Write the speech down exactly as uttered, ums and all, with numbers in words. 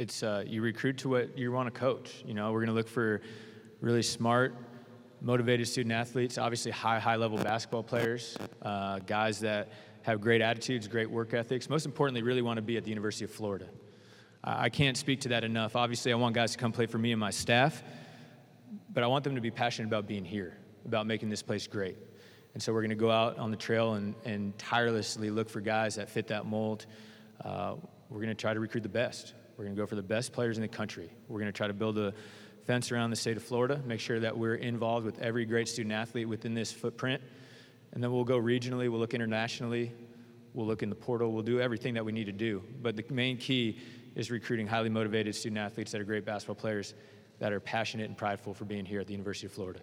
it's uh, you recruit to what you want to coach. You know, we're going to look for really smart, motivated student athletes, obviously high, high-level basketball players, uh, guys that have great attitudes, great work ethics. Most importantly, really want to be at the University of Florida. I can't speak to that enough. Obviously, I want guys to come play for me and my staff, but I want them to be passionate about being here, about making this place great. And so we're going to go out on the trail and, and tirelessly look for guys that fit that mold. Uh, we're going to try to recruit the best. We're going to go for the best players in the country. We're going to try to build a fence around the state of Florida, make sure that we're involved with every great student athlete within this footprint. And then we'll go regionally, we'll look internationally, we'll look in the portal, we'll do everything that we need to do. But the main key is recruiting highly motivated student athletes that are great basketball players that are passionate and prideful for being here at the University of Florida.